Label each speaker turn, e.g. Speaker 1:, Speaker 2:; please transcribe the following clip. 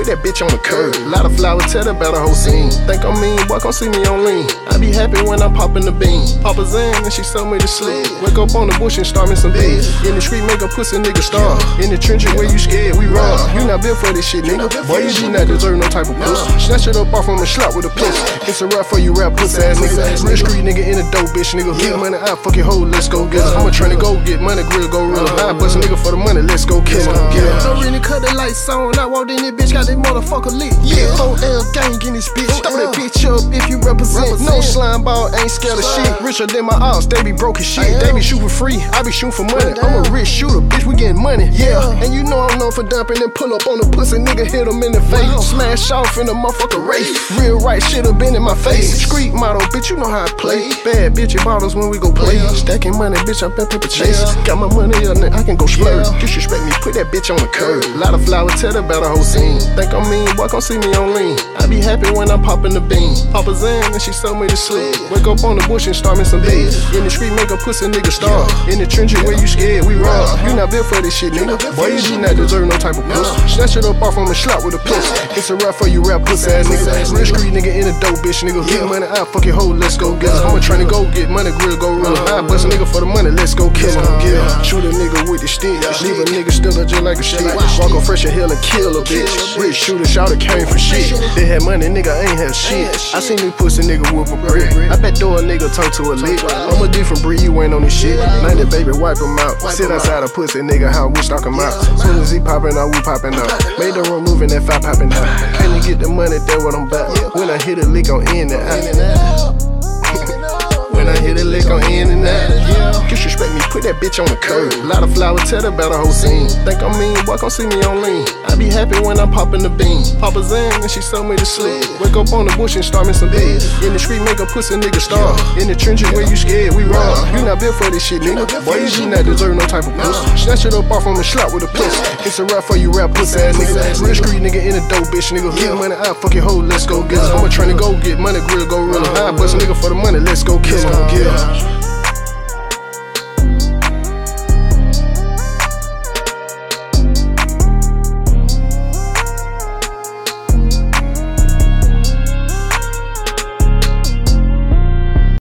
Speaker 1: put that bitch on the curb. Lot of flowers, tell about the whole scene. Think I'm mean, boy, come see me on lean. I be happy when I'm popping the bean. Papa Zan and she sold me to sleep. Wake up on the bush and start me some beans. In the street, make a pussy nigga starve. In the trenches where you scared, we rob. You not built for this shit, nigga. Boy, you do not deserve no type of pussy. Snatch it up off from a slot with a pussy. It's a rap for you rap pussy ass nigga. Real street nigga in a dope bitch nigga. Get money out, fuck your hoe, let's go get it. I'ma tryna go get money, grill go real. I bust a nigga for the money, let's go kill him. Yeah. Don't really cut the lights on. I walked in this bitch, got this motherfucker lit. Yeah, 4L gang in this bitch. Throw that bitch up if you represent. No slime ball, ain't scared of shit. Richer than my odds, they be broke as shit. They be shooting free, I be shooting for money. I'm a rich shooter, bitch, we getting money. Yeah, and you know I'm known for dumping and pull up on the pussy, nigga, hit him in the face. Smash off in the motherfucker race. Real right shit have been in my face. Street model, bitch, you know how I play. Bad bitch and bottles when we go play. Stacking money, bitch, I'm paper chase. Got my money up, I can go splurge. Disrespect me, put that bitch on the curb. Lot of flowers, tell about the whole scene. Think I'm mean, boy, come see me on lean. I be happy when I'm popping the bean. Papa Zan and she sold me to sleep. Wake up on the bush and start me some beans. In the street, make a pussy nigga starve. In the trenches where you scared, we rob. You not built for this shit, nigga. Boy, you do not deserve no type of pussy. Snatch it up off from a slot with a pussy. It's a rap for you rap pussy ass nigga. Real street nigga in a dope bitch nigga. Get money out, fuck your hoe, let's go get it. I'ma tryna go get money, grill go real. I bust a nigga for the money, let's go kill him. Yeah, shoot a nigga with the stick. Leave a nigga still up just like a stick. Walk on fresh hell and kill a bitch. Rich shooter, shouter came for shit. They had money, nigga ain't have shit. I seen this pussy nigga whoop a brick. I bet door a nigga turn to a lick. I'm a different breed, you ain't on this shit. 90 baby, wipe him out. Sit outside a pussy nigga, how we stalk him out. Soon as he poppin' out, we poppin' out. Made the room moving, that five poppin' out. Can't you get the money, that's what I'm about. When I hit a lick on in and out. When I hit a lick on in and out. Disrespect me, put that bitch on the curb. Lot of flowers, tell about the whole scene. Think I'm mean, boy, come see me on lean. I be happy when I'm popping the bean. Papa Zan and she sold me to sleep. Wake up on the bush and start me some beans. In the street, make a pussy nigga starve. In the trenches where you scared, we rob. You not built for this shit, nigga. Boy, you do not deserve no type of pussy. Snatch it up off from a slot with a pussy. It's a rap for you rap pussy ass nigga. Real street nigga in a dope bitch nigga. Get money out, fuck your hoe, let's go get it. I'ma tryna go get money, grill go real. I bust a nigga for the money, let's go kill him. Yeah.